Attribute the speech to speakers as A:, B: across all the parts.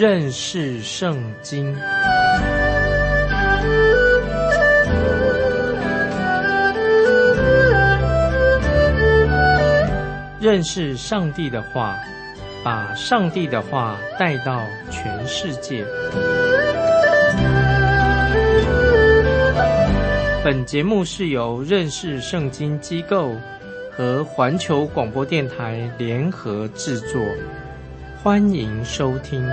A: 认识圣经。认识上帝的话，把上帝的话带到全世界。本节目是由认识圣经机构和环球广播电台联合制作，欢迎收听。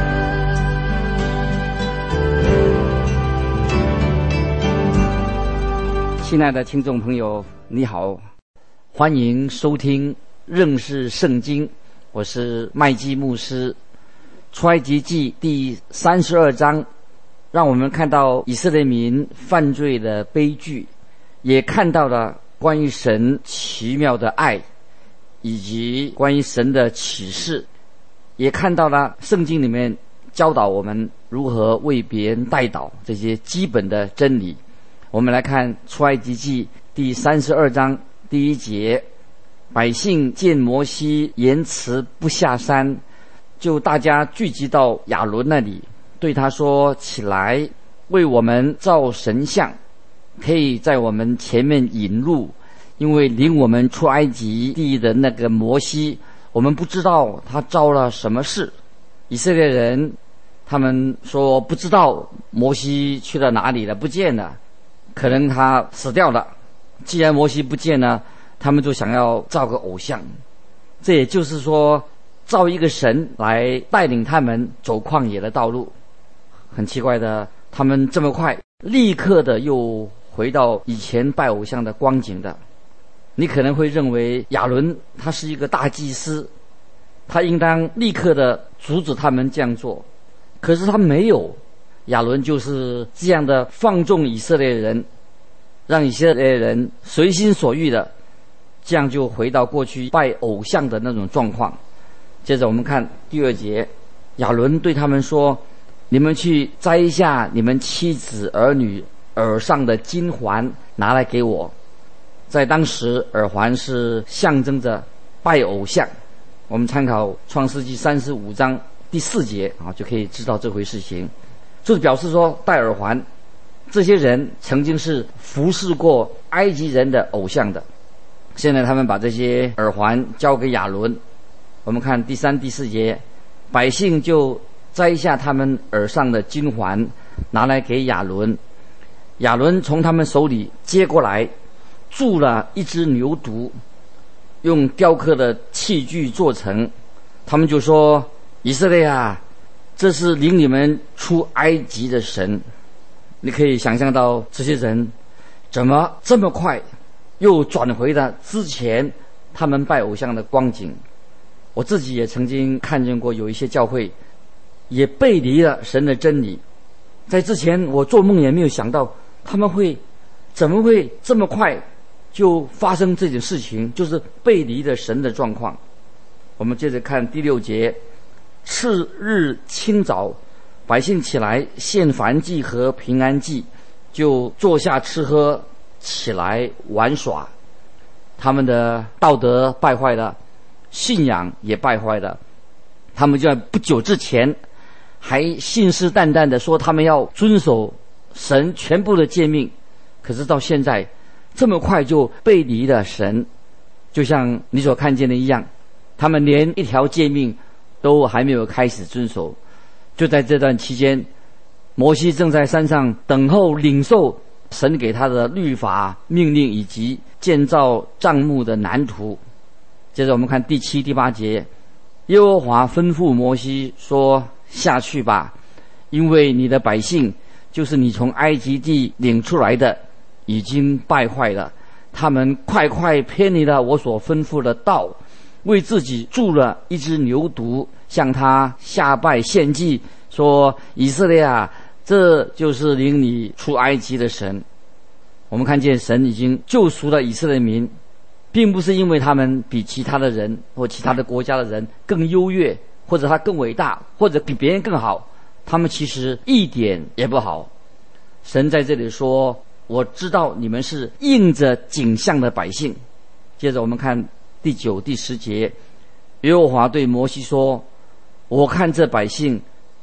B: 亲爱的听众朋友，你好，欢迎收听认识圣经，我是麦基牧师。出埃及记第32章让我们看到以色列民犯罪的悲剧，也看到了关于神奇妙的爱，以及关于神的启示，也看到了圣经里面教导我们如何为别人代祷这些基本的真理。我们来看出埃及记第32章第1节，百姓见摩西言辞不下山，就大家聚集到亚伦那里，对他说，起来，为我们造神像，可以在我们前面引路，因为领我们出埃及地的那个摩西，我们不知道他遭了什么事。以色列人他们说不知道摩西去了哪里了，不见了，可能他死掉了。既然摩西不见了，他们就想要造个偶像，这也就是说造一个神来带领他们走旷野的道路。很奇怪的，他们这么快立刻的又回到以前拜偶像的光景的。你可能会认为亚伦他是一个大祭司，他应当立刻的阻止他们这样做，可是他没有。亚伦就是这样的放纵以色列人，让以色列人随心所欲的，这样就回到过去拜偶像的那种状况。接着我们看第2节，亚伦对他们说，你们去摘下你们妻子儿女耳上的金环拿来给我。在当时耳环是象征着拜偶像，我们参考创世纪35章第4节就可以知道这回事情。就是表示说戴耳环，这些人曾经是服侍过埃及人的偶像的，现在他们把这些耳环交给亚伦。我们看第3、第4节，百姓就摘下他们耳上的金环拿来给亚伦，亚伦从他们手里接过来，铸了一只牛犊，用雕刻的器具做成。他们就说，以色列啊，这是领你们出埃及的神。你可以想象到这些人怎么这么快又转回了之前他们拜偶像的光景。我自己也曾经看见过有一些教会也背离了神的真理，在之前我做梦也没有想到他们怎么会这么快就发生这件事情，就是背离了神的状况。我们接着看第6节，次日清早，百姓起来献燔祭和平安祭，就坐下吃喝，起来玩耍。他们的道德败坏了，信仰也败坏了。他们就在不久之前还信誓旦旦的说他们要遵守神全部的诫命，可是到现在这么快就背离了神，就像你所看见的一样，他们连一条诫命都还没有开始遵守。就在这段期间，摩西正在山上等候领受神给他的律法命令以及建造帐幕的蓝图。接着我们看第7、第8节，耶和华吩咐摩西说，下去吧，因为你的百姓就是你从埃及地领出来的已经败坏了，他们快偏离了我所吩咐的道，为自己铸了一只牛犊，向他下拜献祭，说，以色列啊，这就是领你出埃及的神。我们看见神已经救赎了以色列民，并不是因为他们比其他的人或其他的国家的人更优越，或者他更伟大，或者比别人更好，他们其实一点也不好。神在这里说，我知道你们是应着景象的百姓。接着我们看第9、第10节，耶和华对摩西说，我看这百姓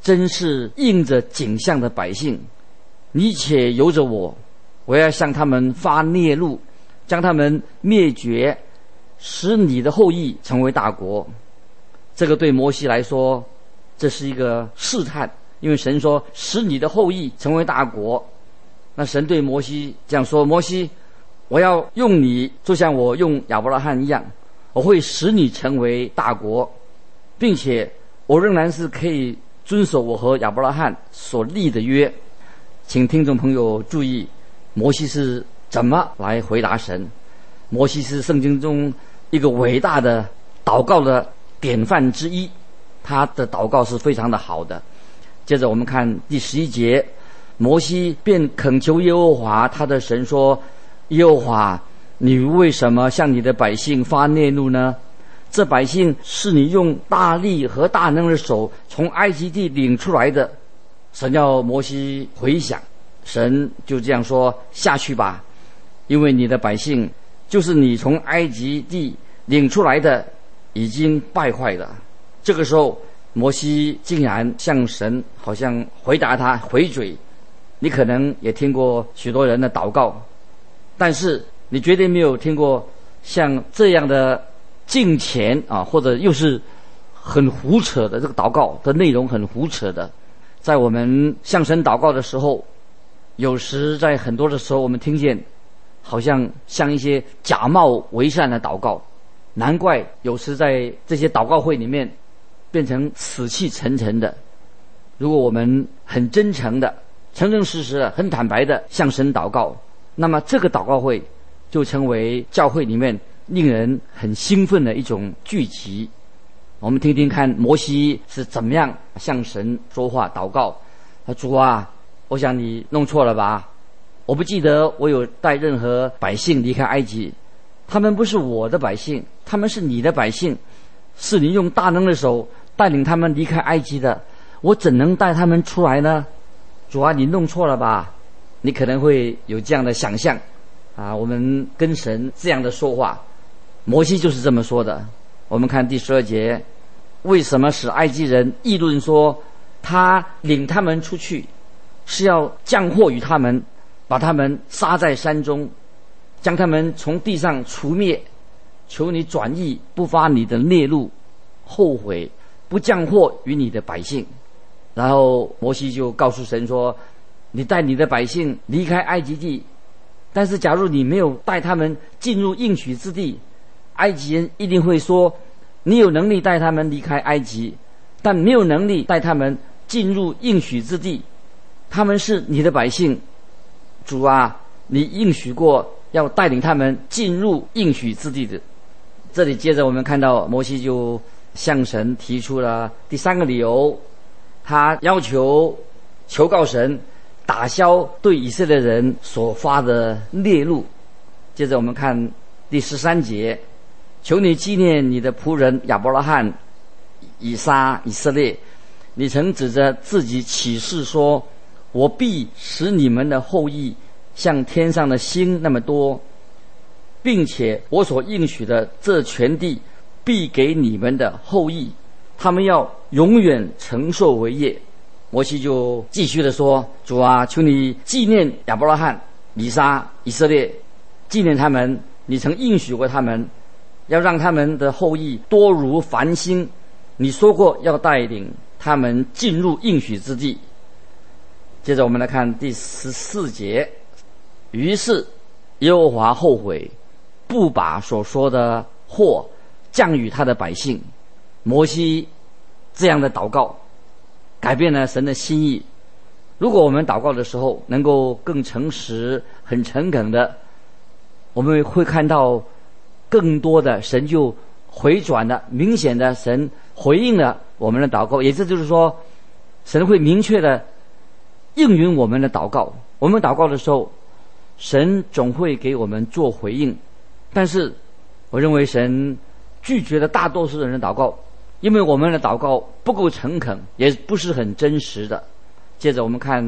B: 真是应着景象的百姓，你且由着我，我要向他们发烈怒，将他们灭绝，使你的后裔成为大国。这个对摩西来说，这是一个试探，因为神说使你的后裔成为大国。那神对摩西这样说：摩西，我要用你，就像我用亚伯拉罕一样，我会使你成为大国，并且我仍然是可以遵守我和亚伯拉罕所立的约。请听众朋友注意，摩西是怎么来回答神。摩西是圣经中一个伟大的祷告的典范之一，他的祷告是非常的好的。接着我们看第11节，摩西便恳求耶和华他的神说：耶和华，你为什么向你的百姓发烈怒呢？这百姓是你用大力和大能的手从埃及地领出来的。神要摩西回想，神就这样说：下去吧，因为你的百姓就是你从埃及地领出来的，已经败坏了。这个时候摩西竟然向神好像回答他回嘴。你可能也听过许多人的祷告，但是你绝对没有听过像这样的敬虔或者又是很胡扯的，这个祷告的内容很胡扯的。在我们向神祷告的时候，有时在很多的时候我们听见好像一些假冒为善的祷告，难怪有时在这些祷告会里面变成死气沉沉的。如果我们很真诚的、诚诚实实的、很坦白的向神祷告，那么这个祷告会就成为教会里面令人很兴奋的一种聚集。我们听听看摩西是怎么样向神说话祷告。主啊，我想你弄错了吧，我不记得我有带任何百姓离开埃及，他们不是我的百姓，他们是你的百姓，是你用大能的手带领他们离开埃及的，我怎能带他们出来呢？主啊，你弄错了吧。你可能会有这样的想象我们跟神这样的说话，摩西就是这么说的。我们看第12节，为什么使埃及人议论说他领他们出去是要降祸于他们，把他们杀在山中，将他们从地上除灭？求你转意，不发你的烈怒，后悔不降祸于你的百姓。然后摩西就告诉神说，你带你的百姓离开埃及地，但是假如你没有带他们进入应许之地，埃及人一定会说你有能力带他们离开埃及，但没有能力带他们进入应许之地。他们是你的百姓，主啊，你应许过要带领他们进入应许之地的。这里接着我们看到摩西就向神提出了第3个理由，他要求告神打消对以色列人所发的烈怒。接着我们看第13节，求你纪念你的仆人亚伯拉罕、以撒、以色列，你曾指着自己起誓说，我必使你们的后裔像天上的星那么多，并且我所应许的这全地必给你们的后裔，他们要永远承受为业。摩西就继续的说，主啊，求你纪念亚伯拉罕、以撒、以色列，纪念他们，你曾应许过他们，要让他们的后裔多如繁星，你说过要带领他们进入应许之地。接着我们来看第14节，于是耶和华后悔，不把所说的祸降与他的百姓。摩西这样的祷告改变了神的心意。如果我们祷告的时候能够更诚实、很诚恳的，我们会看到更多的神就回转的、明显的神回应了我们的祷告。也就是说，神会明确的应允我们的祷告。我们祷告的时候，神总会给我们做回应。但是我认为神拒绝了大多数人的祷告，因为我们的祷告不够诚恳，也不是很真实的。接着我们看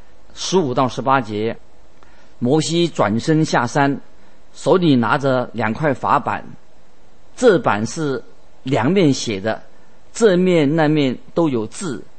B: 15到18节，摩西转身下山，手里拿着2块法板，这板是2面写的，这面那面都有字。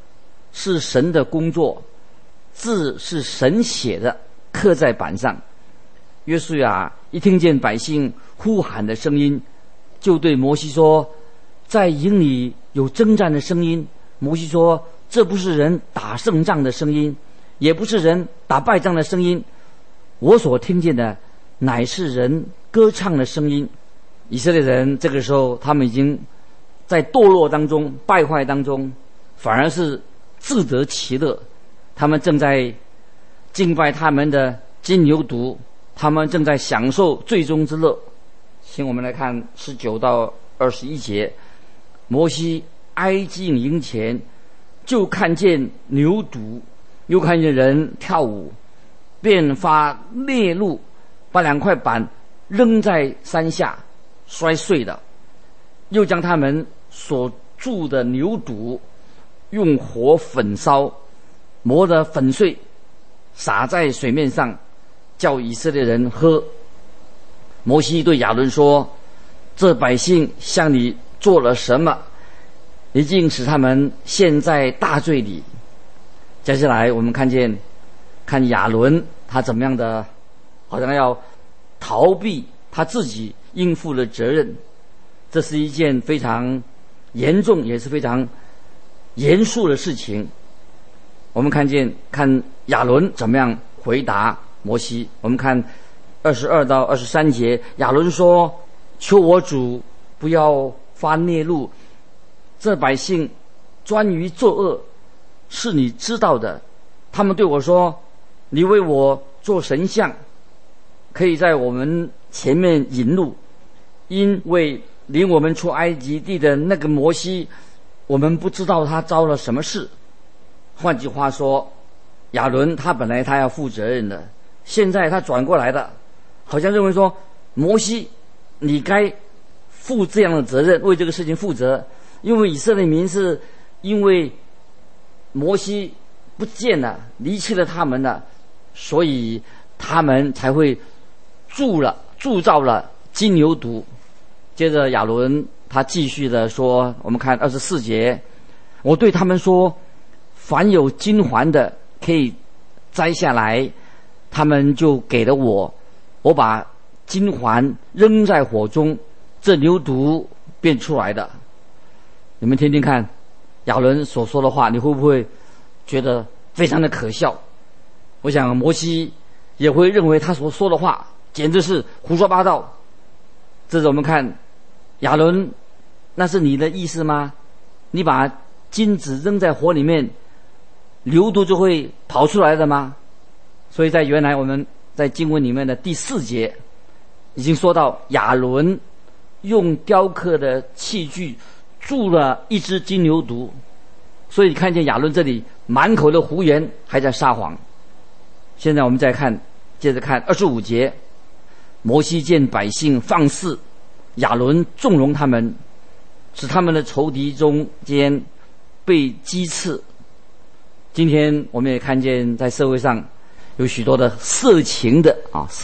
B: 是神的工作，字是神写的，刻在板上。约书亚一听见百姓呼喊的声音，就对摩西说：在营里有征战的声音。摩西说：这不是人打胜仗的声音，也不是人打败仗的声音，我所听见的乃是人歌唱的声音。以色列人这个时候，他们已经在堕落当中、败坏当中，反而是自得其乐。他们正在敬拜他们的金牛犊，他们正在享受最终之乐。请我们来看19到21节。摩西挨近营前，就看见牛犊，又看见人跳舞，便发烈怒，把2块板扔在山下，摔碎了。又将他们所铸的牛犊用火焚烧，磨得粉碎，撒在水面上，叫以色列人喝。摩西对亚伦说：这百姓向你做了什么？已经使他们陷在大罪里。接下来我们看亚伦他怎么样的，好像要逃避他自己应负的责任。这是一件非常严重也是非常严肃的事情。我们看亚伦怎么样回答摩西。我们看22到23节，亚伦说：求我主不要发烈怒，这百姓专于作恶，是你知道的。他们对我说：你为我做神像，可以在我们前面引路，因为领我们出埃及地的那个摩西，我们不知道他遭了什么事。换句话说，亚伦他本来他要负责任的，现在他转过来的，好像认为说摩西你该负这样的责任，为这个事情负责。因为以色列民是因为摩西不见了，离弃了他们了，所以他们才会铸造了金牛犊。接着亚伦他继续的说，我们看24节，我对他们说：凡有金环的可以摘下来。他们就给了我，我把金环扔在火中，这牛犊便出来的。你们听听看亚伦所说的话，你会不会觉得非常的可笑？我想摩西也会认为他所说的话简直是胡说八道。这是我们看亚伦，那是你的意思吗？你把金子扔在火里面，牛犊就会跑出来的吗？所以在原来我们在经文里面的第4节已经说到，亚伦用雕刻的器具铸了一只金牛犊。所以看见亚伦这里满口的胡言，还在撒谎。现在我们接着看25节，摩西见百姓放肆，亚伦纵容他们，使他们的仇敌中间被击刺。今天我们也看见在社会上有许多的色情的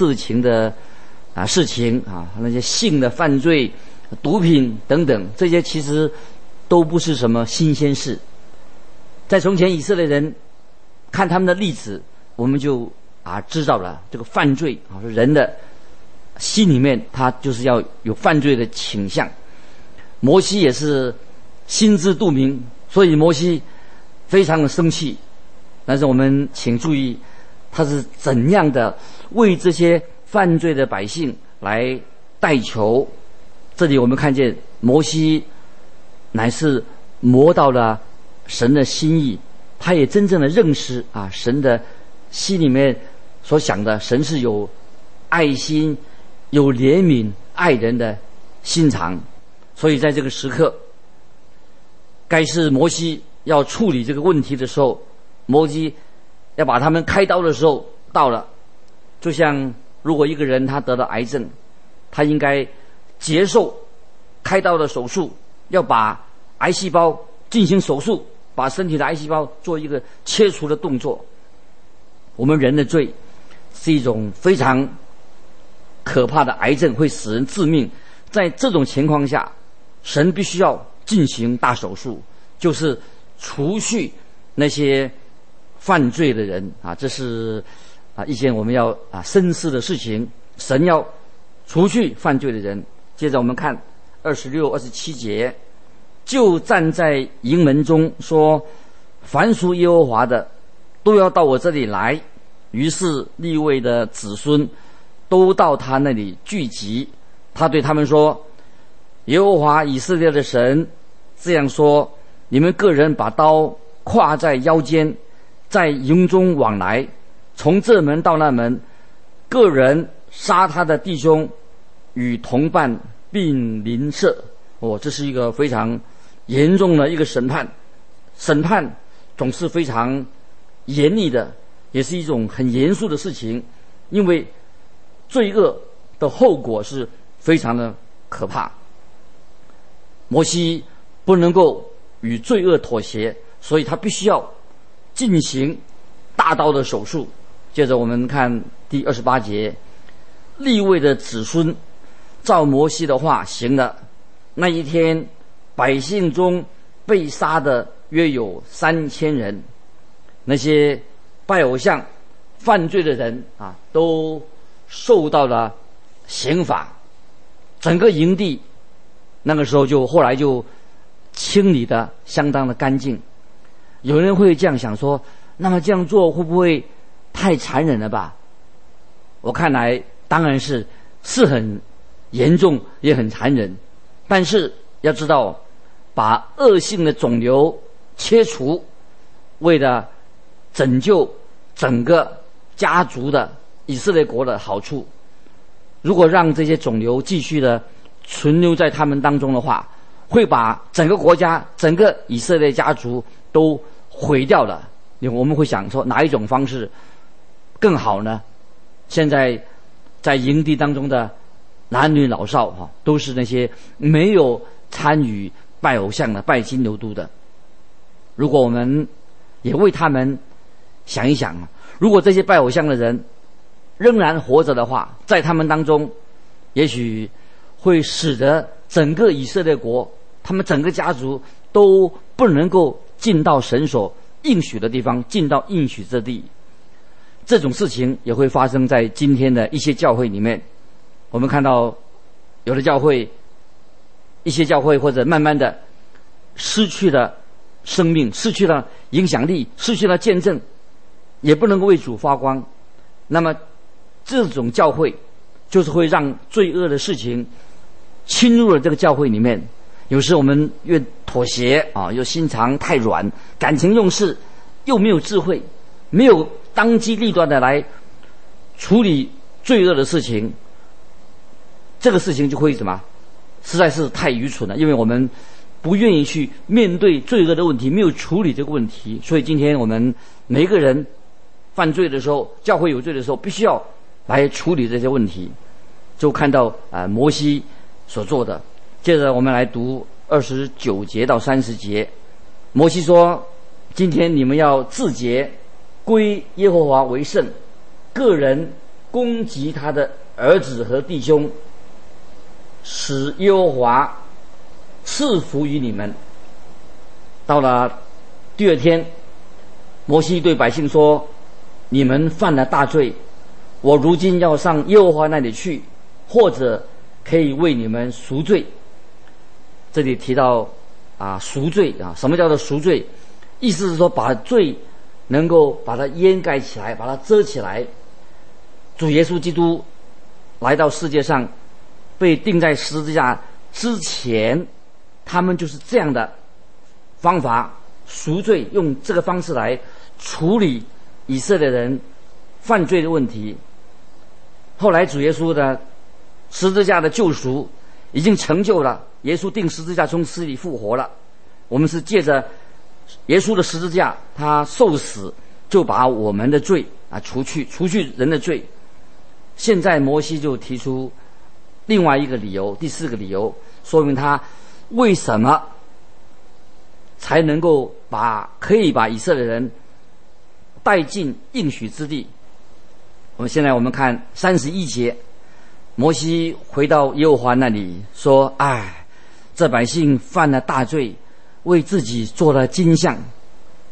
B: 事情啊，那些性的犯罪、毒品等等，这些其实都不是什么新鲜事。在从前以色列人看他们的例子，我们就知道了这个犯罪人的心里面他就是要有犯罪的倾向。摩西也是心知肚明，所以摩西非常的生气。但是我们请注意，他是怎样的为这些犯罪的百姓来代求。这里我们看见摩西乃是摸到了神的心意，他也真正的认识神的心里面所想的，神是有爱心、有怜悯、爱人的心肠。所以在这个时刻，该是摩西要处理这个问题的时候，摩西要把他们开刀的时候到了。就像如果一个人他得了癌症，他应该接受开刀的手术，要把癌细胞进行手术，把身体的癌细胞做一个切除的动作。我们人的罪是一种非常可怕的癌症，会使人致命。在这种情况下，神必须要进行大手术，就是除去那些犯罪的人啊，这是一件我们要深思的事情。神要除去犯罪的人。接着我们看26、27节，就站在营门中说：凡属耶和华的，都要到我这里来。于是利未的子孙都到他那里聚集。他对他们说：耶和华以色列的神这样说：你们个人把刀挎在腰间，在营中往来，从这门到那门，个人杀他的弟兄与同伴并邻舍。这是一个非常严重的一个审判。审判总是非常严厉的，也是一种很严肃的事情，因为罪恶的后果是非常的可怕。摩西不能够与罪恶妥协，所以他必须要进行大刀的手术。接着我们看第28节，利未的子孙照摩西的话行了。那一天，百姓中被杀的约有3000人。那些拜偶像、犯罪的人都受到了刑罚。整个营地那个时候后来就清理的相当的干净。有人会这样想说，那么这样做会不会太残忍了吧？我看来当然是很严重，也很残忍。但是要知道，把恶性的肿瘤切除，为了拯救整个家族的以色列国的好处，如果让这些肿瘤继续的存留在他们当中的话，会把整个国家、整个以色列家族都毁掉了。我们会想说，哪一种方式更好呢？现在在营地当中的男女老少都是那些没有参与拜偶像的、拜金牛犊的。如果我们也为他们想一想，如果这些拜偶像的人仍然活着的话，在他们当中也许会使得整个以色列国，他们整个家族都不能够进到神所应许的地方，进到应许之地。这种事情也会发生在今天的一些教会里面。我们看到有的教会，一些教会或者慢慢的失去了生命，失去了影响力，失去了见证，也不能够为主发光。那么这种教会就是会让罪恶的事情侵入了这个教会里面。有时我们越妥协又心肠太软，感情用事，又没有智慧，没有当机立断的来处理罪恶的事情，这个事情就会实在是太愚蠢了。因为我们不愿意去面对罪恶的问题，没有处理这个问题，所以今天我们每一个人犯罪的时候，教会有罪的时候，必须要来处理这些问题。就看到摩西所做的。接着我们来读29节到30节。摩西说：今天你们要自洁，归耶和华为圣，个人攻击他的儿子和弟兄，使耶和华赐福于你们。到了第二天，摩西对百姓说：你们犯了大罪，我如今要上耶和华那里去，或者可以为你们赎罪。这里提到赎罪什么叫做赎罪？意思是说把罪能够把它掩盖起来，把它遮起来。主耶稣基督来到世界上，被钉在十字架之前，他们就是这样的方法赎罪，用这个方式来处理以色列人犯罪的问题。后来主耶稣的十字架的救赎已经成就了，耶稣钉十字架从死里复活了。我们是借着耶稣的十字架，他受死就把我们的罪除去人的罪。现在摩西就提出另外一个理由，第4个理由，说明他为什么才能够可以把以色列人带进应许之地。现在我们看31节，摩西回到耶和华那里说：这百姓犯了大罪，为自己做了金像。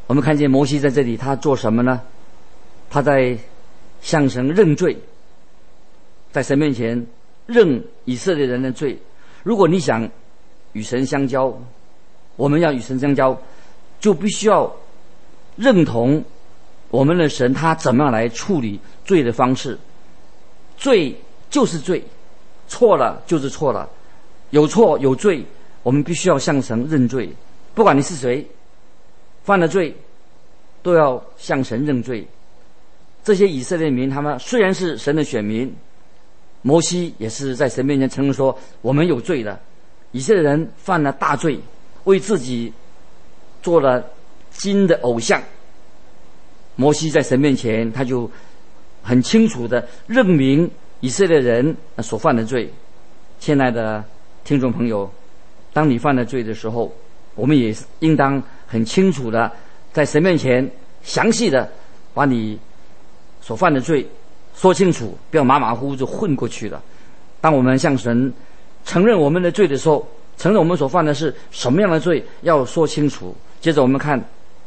B: 我们看见摩西在这里，他做什么呢？他在向神认罪，在神面前认以色列人的罪。如果你想与神相交，我们要与神相交，就必须要认同我们的神他怎么样来处理罪的方式。罪就是罪，错了就是错了，有错有罪，我们必须要向神认罪。不管你是谁，犯了罪都要向神认罪。这些以色列民他们虽然是神的选民，摩西也是在神面前承认说我们有罪的。以色列人犯了大罪，为自己做了金的偶像。摩西在神面前他就很清楚地认明以色列人所犯的罪。亲爱的听众朋友，当你犯了罪的时候，我们也应当很清楚地在神面前详细的把你所犯的罪说清楚，不要马马虎虎就混过去了。当我们向神承认我们的罪的时候，承认我们所犯的是什么样的罪，要说清楚。接着我们看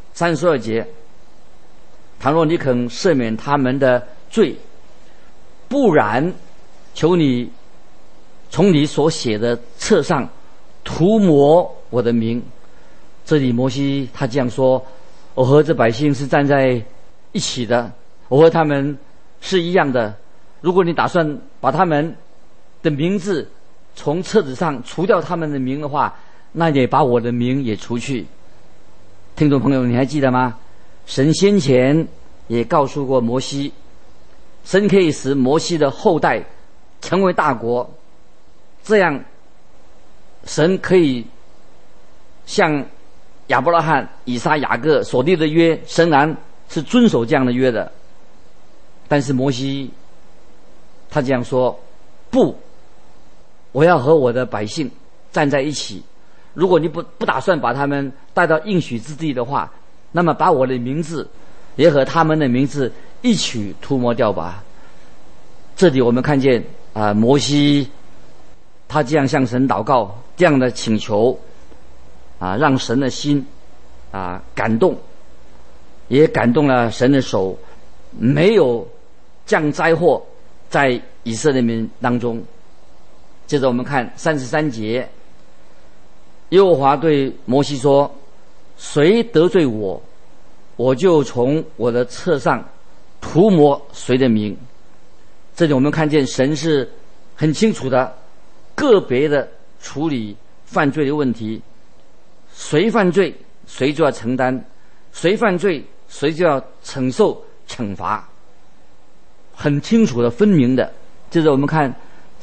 B: 32节，倘若你肯赦免他们的罪，不然求你从你所写的册上涂抹我的名。这里摩西他这样说，我和这百姓是站在一起的，我和他们是一样的。如果你打算把他们的名字从册子上除掉他们的名的话，那也把我的名也除去。听众朋友，你还记得吗？神先前也告诉过摩西，神可以使摩西的后代成为大国，这样神可以像亚伯拉罕、以撒、雅各所立的约，神然是遵守这样的约的。但是摩西他这样说，不，我要和我的百姓站在一起。如果你不打算把他们带到应许之地的话，那么把我的名字也和他们的名字一起涂抹掉吧。这里我们看见摩西他这样向神祷告，这样的请求让神的心感动，也感动了神的手，没有降灾祸在以色列民当中。接着我们看33节，耶和华对摩西说，谁得罪我，我就从我的册上涂抹谁的名。这里我们看见神是很清楚的个别的处理犯罪的问题，谁犯罪谁就要承担，谁犯罪谁就要承受惩罚，很清楚的分明的。接着我们看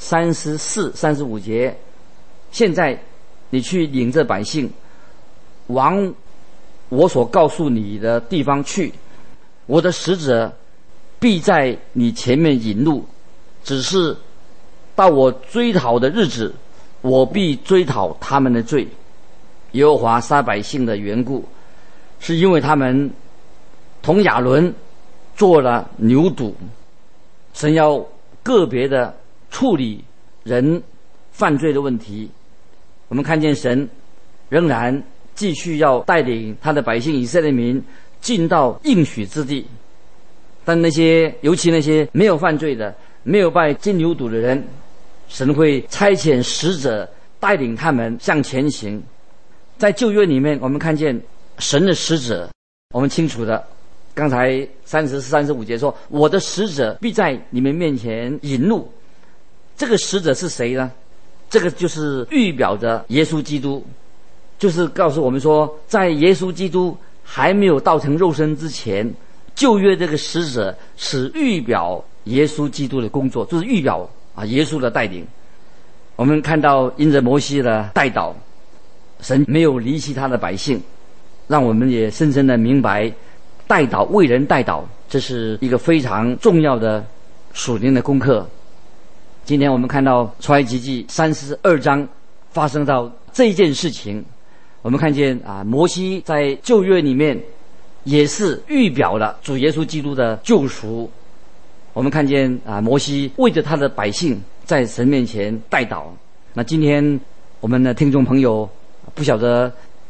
B: 34、35节，现在你去领着百姓往我所告诉你的地方去，我的使者必在你前面引路，只是到我追讨的日子，我必追讨他们的罪。耶和华杀百姓的缘故，是因为他们同亚伦做了牛犊。神要个别的处理人犯罪的问题。我们看见神仍然继续要带领他的百姓以色列民进到应许之地，但尤其那些没有犯罪的、没有拜金牛犊的人，神会差遣使者带领他们向前行。在旧约里面我们看见神的使者，我们清楚的刚才34、35节说，我的使者必在你们面前引路。这个使者是谁呢？这个就是预表着耶稣基督，就是告诉我们说，在耶稣基督还没有道成肉身之前，旧约这个使者是预表耶稣基督的工作，就是预表耶稣的带领。我们看到因着摩西的代祷，神没有离弃他的百姓，让我们也深深的明白代祷，为人代祷，这是一个非常重要的属灵的功课。今天我们看到出埃及记32章发生到这一件事情，我们看见摩西在旧约里面也是预表了主耶稣基督的救赎。我们看见摩西为着他的百姓在神面前代祷。那今天我们的听众朋友，不晓得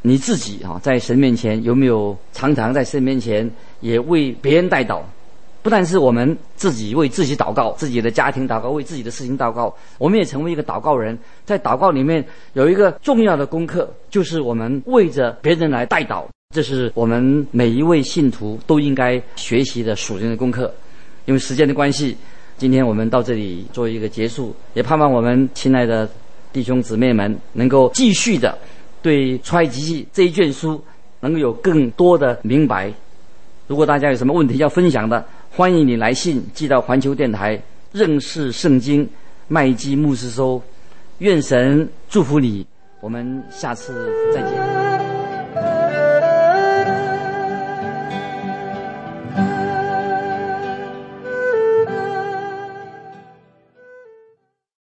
B: 你自己在神面前有没有常常在神面前也为别人代祷？不但是我们自己为自己祷告，自己的家庭祷告，为自己的事情祷告，我们也成为一个祷告人。在祷告里面有一个重要的功课，就是我们为着别人来代祷，这是我们每一位信徒都应该学习的属灵的功课。因为时间的关系，今天我们到这里做一个结束，也盼望我们亲爱的弟兄姊妹们能够继续的对出埃及记这一卷书能够有更多的明白。如果大家有什么问题要分享的，欢迎你来信寄到环球电台认识圣经麦基牧师收。愿神祝福你，我们下次再见。